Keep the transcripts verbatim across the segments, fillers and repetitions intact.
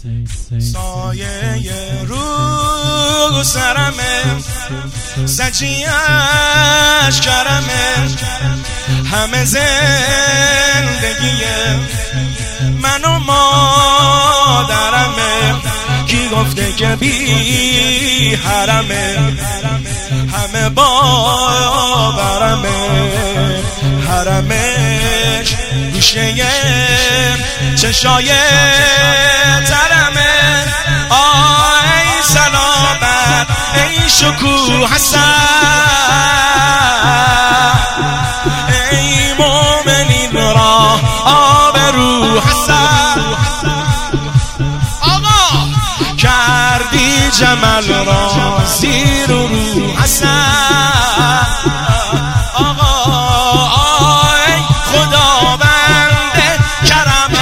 سایه رو سرمه، سجیه‌اش کرمه، همه زندگی من و مادرمه. کی گفته که بی حرمه، همه باورمه. حرمش گوشه چشای ترمه. آه ای سلامت ای شکوه حسن، ای مومنین را آبرو حسن. آقا کردی جمل را زیر و رو حسن. آقا ای خداوند کرم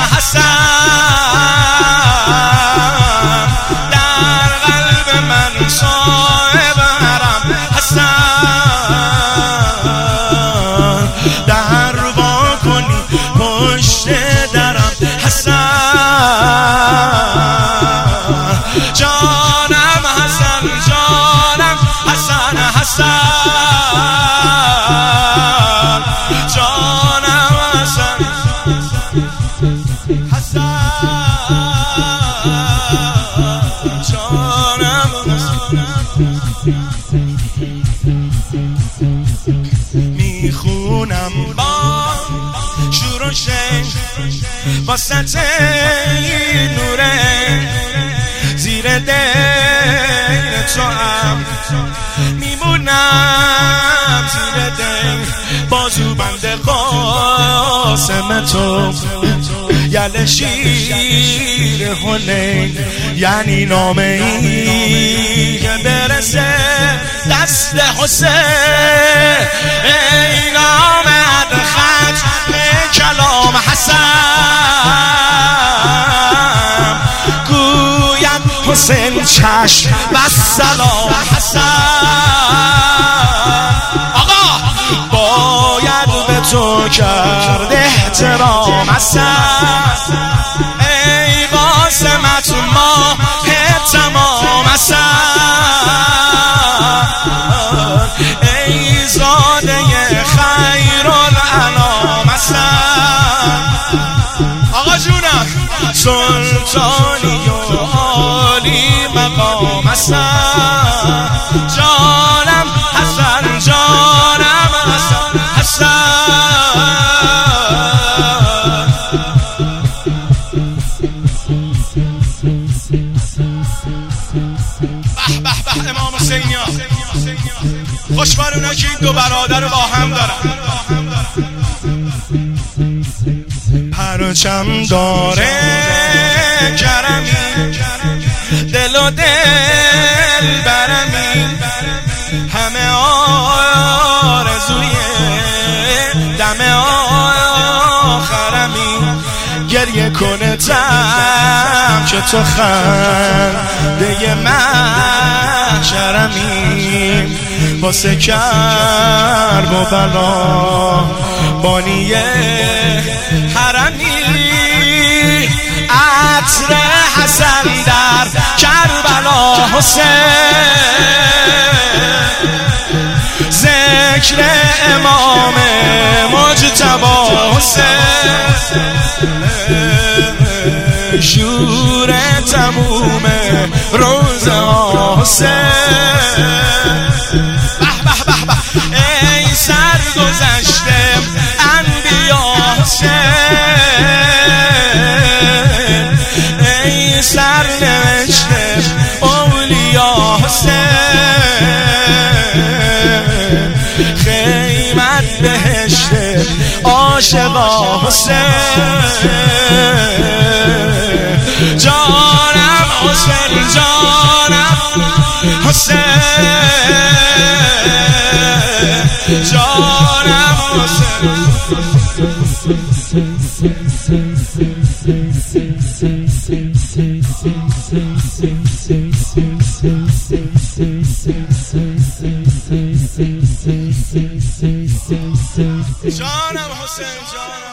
حسن، در قلب من صاحب حرم حسن. در وا کنی پشت درم حسن. جانم حسن، جانم حسن حسن، جانم حسن حسن، جانم میخونم با شور و شنگ با سطح نوره، زیر دین تو هم میمونم، زیر دین بازو بند قاسم تو. یل شیر حنین یعنی نامه ای که برسه دست حسین. ای نامه ختم کلام حسن، گوید حسین چشم والسلام حسن. آقا باید به تو کرد احترام حسن. ای قاسمت ماه تمام حسن، ای زاده خیرالانام حسن. آقا جونم سلطانی و عالی مقام حسن. جانم حسن، جانم حسن حسن. به به به امام حسینیا، خوشبارونه که این دو برادر با هم دارن. پرچم داره کرمی، دل و دل برمی، همه آرزوی دم آخرمی. گریه کنه تم که تو خنده محشرمی. واسه کرب و بلا بانی حرمی، عطر حسن در کربلا حسین، ذکر امام مجتبی حسین، شور تموم روزه حسین. به به به به ای سرگذشته انبیا حسین، ای سرنوشته اولیا حسین، خیمت بهشت عاشقا حسین. جانم حسین، جانم حسین، جانم حسین. جانم حسین، جانم